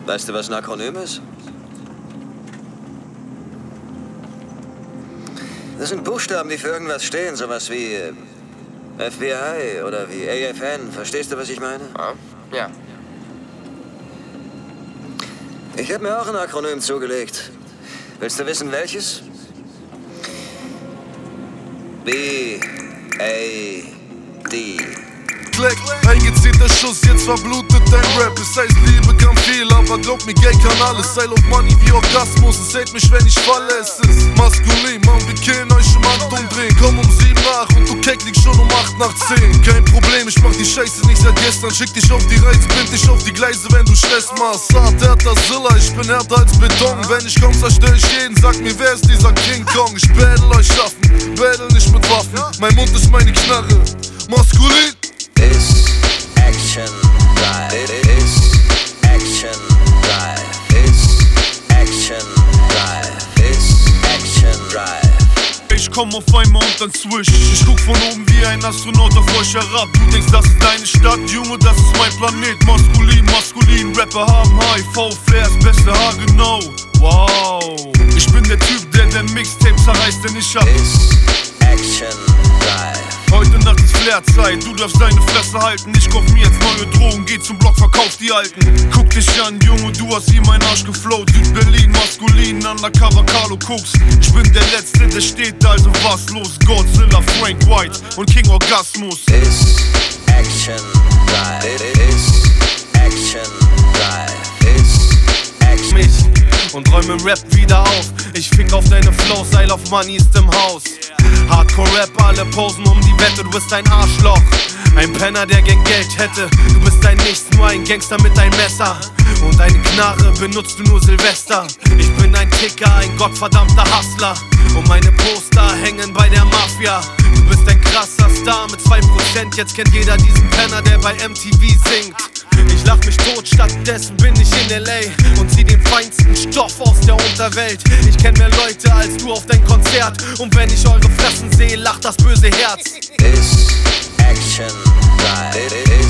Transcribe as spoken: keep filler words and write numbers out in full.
Weißt du, was ein Akronym ist? Das sind Buchstaben, die für irgendwas stehen, sowas wie äh, F B I oder wie A F N. Verstehst du, was ich meine? Ah, ja. Ich habe mir auch ein Akronym zugelegt. Willst du wissen, welches? B A D. Kleck, eingezielter Schuss, jetzt verblutet dein Rap. Es heißt, Liebe kann viel, aber glaub mir, Geld kann alles. Sei auf Money wie Orgasmus, es hält mich, wenn ich falle. Es ist maskulin, Mann, wir killen euch im Handumdrehen. Komm um sieben nach und du Keck liegst schon um acht nach zehn. Kein Problem, ich mach die Scheiße nicht seit gestern. Schick dich auf die Reise, bind dich auf die Gleise, wenn du Stress machst. Hart, härter Zilla, ich bin härter als Beton. Wenn ich komm, zerstör ich jeden, sag mir, wer ist dieser King Kong? Ich battle euch schaffen, battle nicht mit Waffen. Mein Mund ist meine Knarre, maskulin. Is action drive. Is action drive. Is action drive. Is action drive. Ich komm auf einmal und dann swish. Ich guck von oben wie ein Astronaut auf euch herab. Du denkst, das ist deine Stadt, Junge, das ist mein Planet. Maskulin, maskulin, Rapper haben H I V, Flair ist beste Haar, genau. Wow. Ich bin der Typ, der den Mixtape zerreißt, den ich hab. Is action drive. Heute Nacht ist Flairzeit, du darfst deine Fresse halten. Ich kauf mir jetzt neue Drogen, geh zum Block, verkauf die alten. Guck dich an, Junge, du hast hier mein Arsch geflowt. Süd-Berlin, maskulin, undercover, Carlo Cooks. Ich bin der Letzte, der steht, also was los? Godzilla, Frank White und King Orgasmus. Is action drive. Is action drive. Is action. Mich und räume Rap wieder auf. Ich fick auf deine Flows, I love money ist im Haus. Hardcore-Rap, alle posen um die Wette, du bist ein Arschloch. Ein Penner, der gern Geld hätte. Du bist ein Nichts, nur ein Gangster mit ein Messer. Und eine Knarre benutzt du nur Silvester. Ich bin ein Ticker, ein gottverdammter Hustler. Und meine Poster hängen bei der Mafia. Du bist ein krasser Star mit zwei Prozent. Jetzt kennt jeder diesen Penner, der bei M T V singt. Ich lach mich tot, stattdessen bin ich in L A und zieh den feinsten Stoff aus der Unterwelt. Ich kenn mehr Leute als du auf dein Konzert. Und wenn ich eure Fressen sehe, lacht das böse Herz. Is action drive.